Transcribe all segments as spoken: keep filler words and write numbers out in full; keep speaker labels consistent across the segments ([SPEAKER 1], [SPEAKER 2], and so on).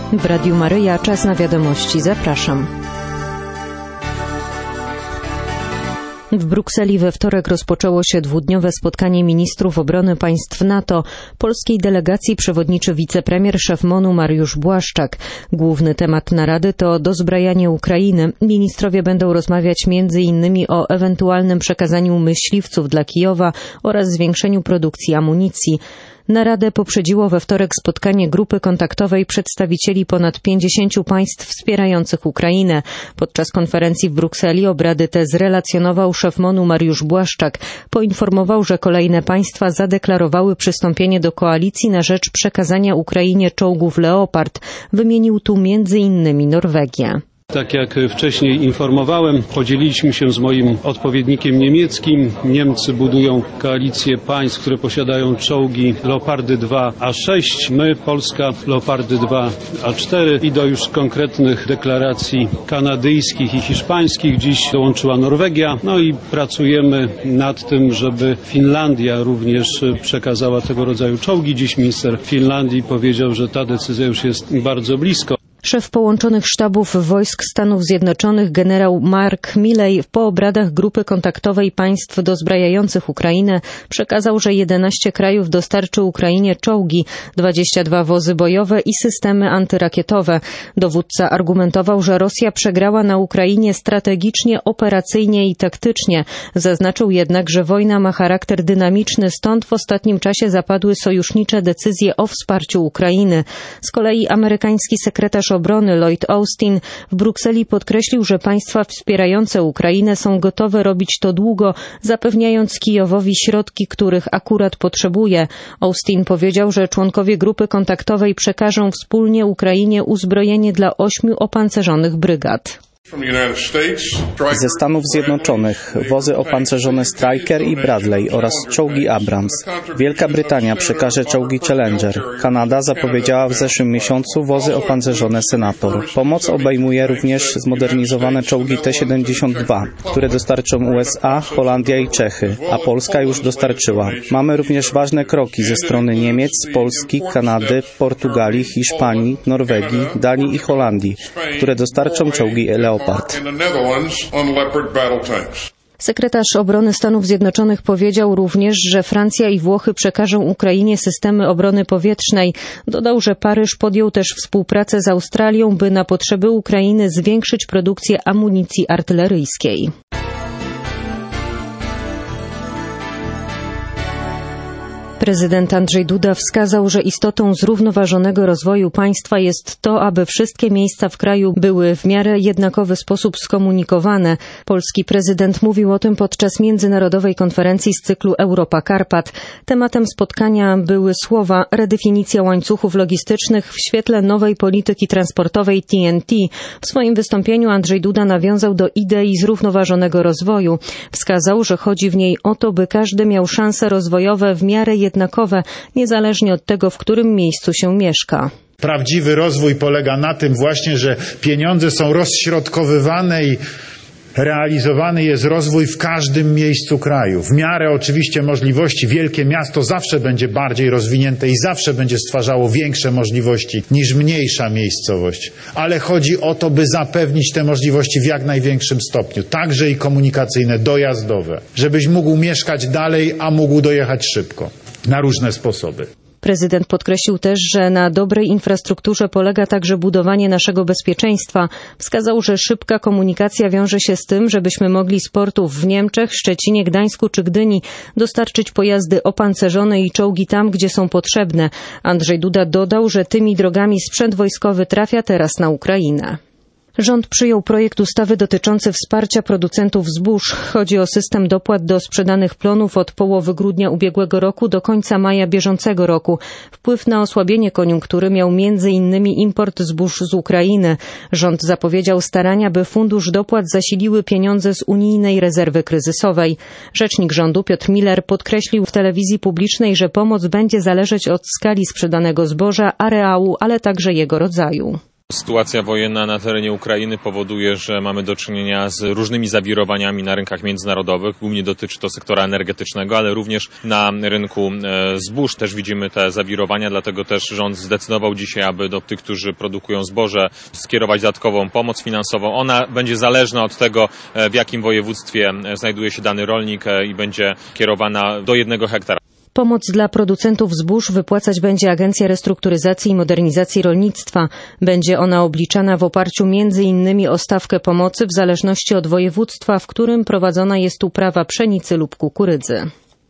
[SPEAKER 1] W Radiu Maryja czas na wiadomości. Zapraszam. W Brukseli we wtorek rozpoczęło się dwudniowe spotkanie ministrów obrony państw NATO. Polskiej delegacji przewodniczy wicepremier szef M O N-u Mariusz Błaszczak. Główny temat narady to dozbrajanie Ukrainy. Ministrowie będą rozmawiać między innymi o ewentualnym przekazaniu myśliwców dla Kijowa oraz zwiększeniu produkcji amunicji. Naradę poprzedziło we wtorek spotkanie grupy kontaktowej przedstawicieli ponad pięćdziesięciu państw wspierających Ukrainę. Podczas konferencji w Brukseli obrady te zrelacjonował szef M O N-u Mariusz Błaszczak. Poinformował, że kolejne państwa zadeklarowały przystąpienie do koalicji na rzecz przekazania Ukrainie czołgów Leopard. Wymienił tu między innymi Norwegię.
[SPEAKER 2] Tak jak wcześniej informowałem, podzieliliśmy się z moim odpowiednikiem niemieckim. Niemcy budują koalicję państw, które posiadają czołgi Leopardy dwa A sześć. My, Polska, Leopardy dwa A cztery. I do już konkretnych deklaracji kanadyjskich i hiszpańskich dziś dołączyła Norwegia. No i pracujemy nad tym, żeby Finlandia również przekazała tego rodzaju czołgi. Dziś minister Finlandii powiedział, że ta decyzja już jest bardzo blisko.
[SPEAKER 1] Szef połączonych sztabów wojsk Stanów Zjednoczonych generał Mark Milley po obradach grupy kontaktowej państw dozbrajających Ukrainę przekazał, że jedenaście krajów dostarczy Ukrainie czołgi, dwadzieścia dwa wozy bojowe i systemy antyrakietowe. Dowódca argumentował, że Rosja przegrała na Ukrainie strategicznie, operacyjnie i taktycznie. Zaznaczył jednak, że wojna ma charakter dynamiczny, stąd w ostatnim czasie zapadły sojusznicze decyzje o wsparciu Ukrainy. Z kolei amerykański sekretarz obrony Lloyd Austin w Brukseli podkreślił, że państwa wspierające Ukrainę są gotowe robić to długo, zapewniając Kijowowi środki, których akurat potrzebuje. Austin powiedział, że członkowie grupy kontaktowej przekażą wspólnie Ukrainie uzbrojenie dla ośmiu opancerzonych brygad.
[SPEAKER 3] Ze Stanów Zjednoczonych wozy opancerzone Stryker i Bradley oraz czołgi Abrams. Wielka Brytania przekaże czołgi Challenger. Kanada zapowiedziała w zeszłym miesiącu wozy opancerzone Senator. Pomoc obejmuje również zmodernizowane czołgi T siedemdziesiąt dwa, które dostarczą U S A, Holandia i Czechy, a Polska już dostarczyła. Mamy również ważne kroki ze strony Niemiec, Polski, Kanady, Portugalii, Hiszpanii, Norwegii, Danii i Holandii, które dostarczą czołgi Leopard.
[SPEAKER 1] Sekretarz obrony Stanów Zjednoczonych powiedział również, że Francja i Włochy przekażą Ukrainie systemy obrony powietrznej. Dodał, że Paryż podjął też współpracę z Australią, by na potrzeby Ukrainy zwiększyć produkcję amunicji artyleryjskiej. Prezydent Andrzej Duda wskazał, że istotą zrównoważonego rozwoju państwa jest to, aby wszystkie miejsca w kraju były w miarę jednakowy sposób skomunikowane. Polski prezydent mówił o tym podczas międzynarodowej konferencji z cyklu Europa Karpat. Tematem spotkania były słowa redefinicja łańcuchów logistycznych w świetle nowej polityki transportowej T N T. W swoim wystąpieniu Andrzej Duda nawiązał do idei zrównoważonego rozwoju. Wskazał, że chodzi w niej o to, by każdy miał szanse rozwojowe w miarę jednakowe. jednakowe, niezależnie od tego, w którym miejscu się mieszka.
[SPEAKER 4] Prawdziwy rozwój polega na tym właśnie, że pieniądze są rozśrodkowywane i realizowany jest rozwój w każdym miejscu kraju. W miarę oczywiście możliwości. Wielkie miasto zawsze będzie bardziej rozwinięte i zawsze będzie stwarzało większe możliwości niż mniejsza miejscowość. Ale chodzi o to, by zapewnić te możliwości w jak największym stopniu. Także i komunikacyjne, dojazdowe. Żebyś mógł mieszkać dalej, a mógł dojechać szybko. Na różne sposoby.
[SPEAKER 1] Prezydent podkreślił też, że na dobrej infrastrukturze polega także budowanie naszego bezpieczeństwa. Wskazał, że szybka komunikacja wiąże się z tym, żebyśmy mogli z portów w Niemczech, Szczecinie, Gdańsku czy Gdyni dostarczyć pojazdy opancerzone i czołgi tam, gdzie są potrzebne. Andrzej Duda dodał, że tymi drogami sprzęt wojskowy trafia teraz na Ukrainę. Rząd przyjął projekt ustawy dotyczący wsparcia producentów zbóż. Chodzi o system dopłat do sprzedanych plonów od połowy grudnia ubiegłego roku do końca maja bieżącego roku. Wpływ na osłabienie koniunktury miał między innymi import zbóż z Ukrainy. Rząd zapowiedział starania, by fundusz dopłat zasiliły pieniądze z unijnej rezerwy kryzysowej. Rzecznik rządu Piotr Miller podkreślił w telewizji publicznej, że pomoc będzie zależeć od skali sprzedanego zboża, areału, ale także jego rodzaju.
[SPEAKER 5] Sytuacja wojenna na terenie Ukrainy powoduje, że mamy do czynienia z różnymi zawirowaniami na rynkach międzynarodowych. Głównie dotyczy to sektora energetycznego, ale również na rynku zbóż też widzimy te zawirowania, dlatego też rząd zdecydował dzisiaj, aby do tych, którzy produkują zboże, skierować dodatkową pomoc finansową. Ona będzie zależna od tego, w jakim województwie znajduje się dany rolnik i będzie kierowana do jednego hektara.
[SPEAKER 1] Pomoc dla producentów zbóż wypłacać będzie Agencja Restrukturyzacji i Modernizacji Rolnictwa. Będzie ona obliczana w oparciu między innymi o stawkę pomocy w zależności od województwa, w którym prowadzona jest uprawa pszenicy lub kukurydzy.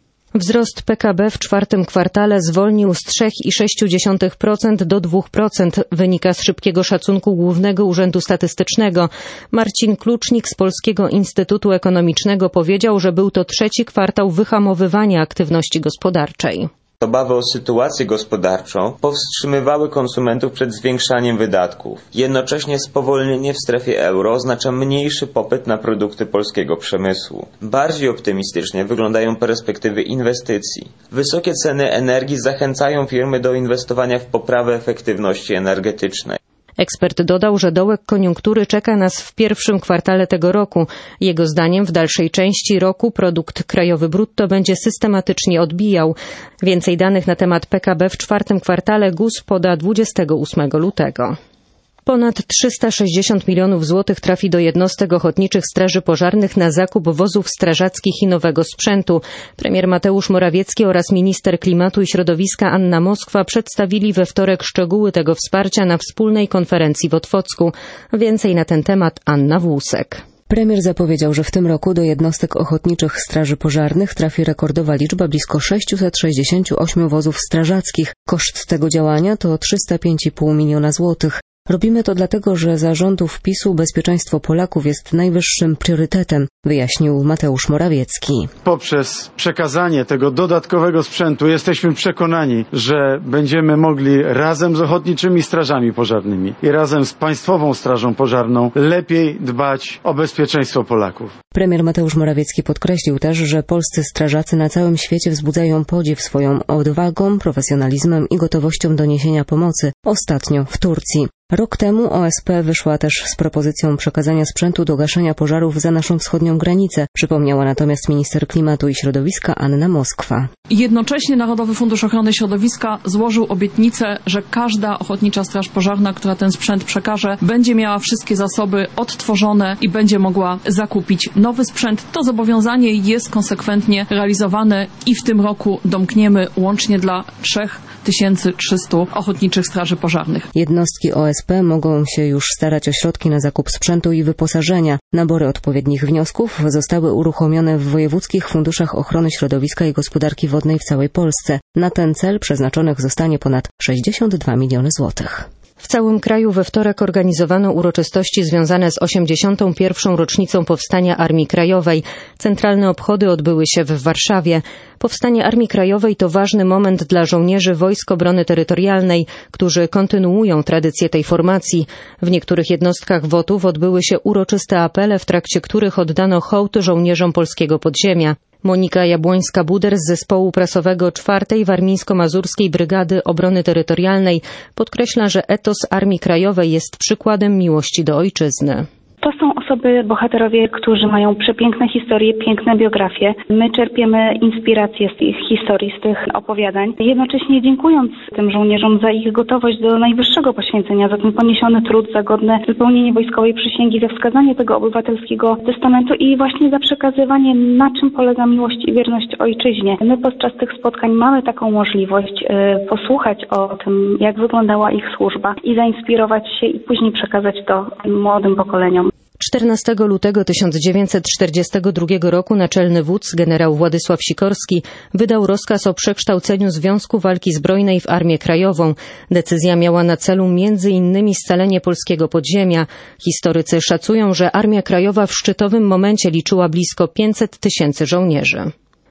[SPEAKER 1] Wzrost P K B w czwartym kwartale zwolnił z trzy przecinek sześć procent do dwa procent. Wynika z szybkiego szacunku Głównego Urzędu Statystycznego. Marcin Klucznik z Polskiego Instytutu Ekonomicznego powiedział, że był to trzeci kwartał wyhamowywania aktywności gospodarczej.
[SPEAKER 6] Obawy o sytuację gospodarczą powstrzymywały konsumentów przed zwiększaniem wydatków. Jednocześnie spowolnienie w strefie euro oznacza mniejszy popyt na produkty polskiego przemysłu. Bardziej optymistycznie wyglądają perspektywy inwestycji. Wysokie ceny energii zachęcają firmy do inwestowania w poprawę efektywności energetycznej.
[SPEAKER 1] Ekspert dodał, że dołek koniunktury czeka nas w pierwszym kwartale tego roku. Jego zdaniem w dalszej części roku produkt krajowy brutto będzie systematycznie odbijał. Więcej danych na temat P K B w czwartym kwartale G U S poda dwudziestego ósmego lutego. Ponad trzysta sześćdziesiąt milionów złotych trafi do jednostek ochotniczych straży pożarnych na zakup wozów strażackich i nowego sprzętu. Premier Mateusz Morawiecki oraz minister klimatu i środowiska Anna Moskwa przedstawili we wtorek szczegóły tego wsparcia na wspólnej konferencji w Otwocku. Więcej na ten temat Anna Włusek.
[SPEAKER 7] Premier zapowiedział, że w tym roku do jednostek ochotniczych straży pożarnych trafi rekordowa liczba blisko sześćset sześćdziesiąt osiem wozów strażackich. Koszt tego działania to trzysta pięć i pół miliona złotych. Robimy to dlatego, że za rządów PiS-u bezpieczeństwo Polaków jest najwyższym priorytetem, wyjaśnił Mateusz Morawiecki.
[SPEAKER 8] Poprzez przekazanie tego dodatkowego sprzętu jesteśmy przekonani, że będziemy mogli razem z ochotniczymi strażami pożarnymi i razem z Państwową Strażą Pożarną lepiej dbać o bezpieczeństwo Polaków.
[SPEAKER 7] Premier Mateusz Morawiecki podkreślił też, że polscy strażacy na całym świecie wzbudzają podziw swoją odwagą, profesjonalizmem i gotowością do niesienia pomocy. Ostatnio w Turcji. Rok temu O S P wyszła też z propozycją przekazania sprzętu do gaszenia pożarów za naszą wschodnią granicę, przypomniała natomiast minister klimatu i środowiska Anna Moskwa.
[SPEAKER 9] Jednocześnie Narodowy Fundusz Ochrony Środowiska złożył obietnicę, że każda ochotnicza straż pożarna, która ten sprzęt przekaże, będzie miała wszystkie zasoby odtworzone i będzie mogła zakupić nowy sprzęt. To zobowiązanie jest konsekwentnie realizowane i w tym roku domkniemy łącznie dla trzy tysiące trzysta ochotniczych straży pożarnych.
[SPEAKER 7] Jednostki O S P mogą się już starać o środki na zakup sprzętu i wyposażenia. Nabory odpowiednich wniosków zostały uruchomione w wojewódzkich funduszach ochrony środowiska i gospodarki wodnej w całej Polsce. Na ten cel przeznaczonych zostanie ponad sześćdziesiąt dwa miliony złotych.
[SPEAKER 1] W całym kraju we wtorek organizowano uroczystości związane z osiemdziesiątą pierwszą rocznicą powstania Armii Krajowej. Centralne obchody odbyły się w Warszawie. Powstanie Armii Krajowej to ważny moment dla żołnierzy Wojsk Obrony Terytorialnej, którzy kontynuują tradycję tej formacji. W niektórych jednostkach W O T-ów odbyły się uroczyste apele, w trakcie których oddano hołd żołnierzom polskiego podziemia. Monika Jabłońska-Buder z zespołu prasowego czwartej Warmińsko-Mazurskiej Brygady Obrony Terytorialnej podkreśla, że etos Armii Krajowej jest przykładem miłości do ojczyzny.
[SPEAKER 10] To są osoby, bohaterowie, którzy mają przepiękne historie, piękne biografie. My czerpiemy inspirację z ich historii, z tych opowiadań. Jednocześnie dziękując tym żołnierzom za ich gotowość do najwyższego poświęcenia, za ten poniesiony trud, za godne wypełnienie wojskowej przysięgi, za wskazanie tego obywatelskiego testamentu i właśnie za przekazywanie, na czym polega miłość i wierność ojczyźnie. My podczas tych spotkań mamy taką możliwość y, posłuchać o tym, jak wyglądała ich służba i zainspirować się i później przekazać to młodym pokoleniom.
[SPEAKER 1] czternastego lutego tysiąc dziewięćset czterdziestego drugiego roku naczelny wódz generał Władysław Sikorski wydał rozkaz o przekształceniu Związku Walki Zbrojnej w Armię Krajową. Decyzja miała na celu między innymi scalenie polskiego podziemia. Historycy szacują, że Armia Krajowa w szczytowym momencie liczyła blisko pięćset tysięcy żołnierzy.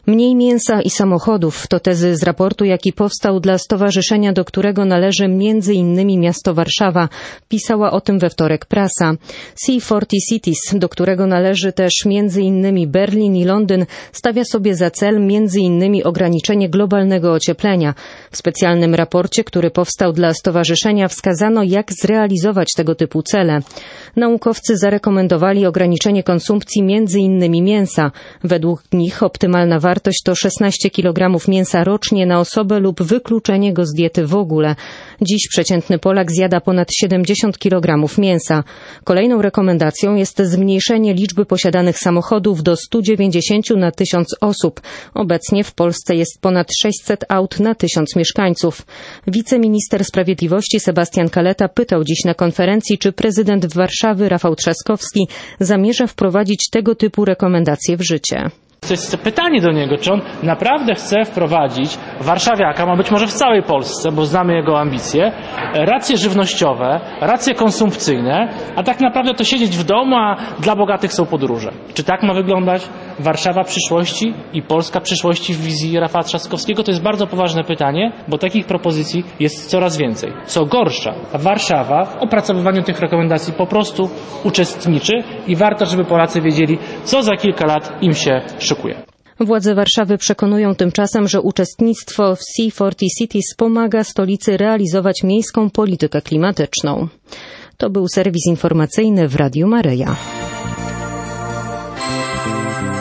[SPEAKER 1] Mniej mięsa i samochodów to tezy z raportu, jaki powstał dla stowarzyszenia, do którego należy między innymi miasto Warszawa. Pisała o tym we wtorek prasa. C czterdzieści Cities, do którego należy też między innymi Berlin i Londyn, stawia sobie za cel między innymi ograniczenie globalnego ocieplenia. W specjalnym raporcie, który powstał dla stowarzyszenia, wskazano, jak zrealizować tego typu cele. Naukowcy zarekomendowali ograniczenie konsumpcji między innymi mięsa. Według nich optymalna wartość to szesnaście kilogramów mięsa rocznie na osobę lub wykluczenie go z diety w ogóle. Dziś przeciętny Polak zjada ponad siedemdziesiąt kilogramów mięsa. Kolejną rekomendacją jest zmniejszenie liczby posiadanych samochodów do stu dziewięćdziesięciu na tysiąc osób. Obecnie w Polsce jest ponad sześćset aut na tysiąc mieszkańców. Wiceminister Sprawiedliwości Sebastian Kaleta pytał dziś na konferencji, czy prezydent Warszawy Rafał Trzaskowski zamierza wprowadzić tego typu rekomendacje w życie.
[SPEAKER 11] To jest pytanie do niego, czy on naprawdę chce wprowadzić warszawiaka, ma być może w całej Polsce, bo znamy jego ambicje, racje żywnościowe, racje konsumpcyjne, a tak naprawdę to siedzieć w domu, a dla bogatych są podróże. Czy tak ma wyglądać Warszawa przyszłości i Polska przyszłości w wizji Rafała Trzaskowskiego? To jest bardzo poważne pytanie, bo takich propozycji jest coraz więcej. Co gorsza, Warszawa w opracowywaniu tych rekomendacji po prostu uczestniczy i warto, żeby Polacy wiedzieli, co za kilka lat im się szykuje.
[SPEAKER 1] Władze Warszawy przekonują tymczasem, że uczestnictwo w C czterdzieści Cities pomaga stolicy realizować miejską politykę klimatyczną. To był serwis informacyjny w Radiu Maryja.